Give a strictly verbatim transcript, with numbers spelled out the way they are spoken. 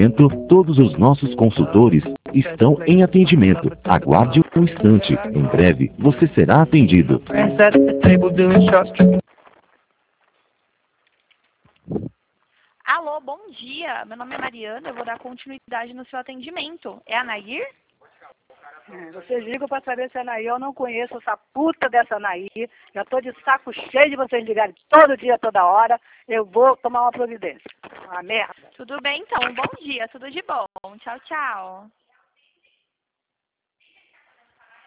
momento, todos os nossos consultores estão em atendimento. Aguarde um instante. Em breve, você será atendido. Alô, bom dia. Meu nome é Mariana, eu vou dar continuidade no seu atendimento. É a Nair? Vocês ligam para saber se é Anaí. Eu não conheço essa puta dessa Anaí. Já tô de saco cheio de vocês ligarem todo dia, toda hora. Eu vou tomar uma providência. Uma merda. Tudo bem, então. Bom dia, tudo de bom. Tchau, tchau.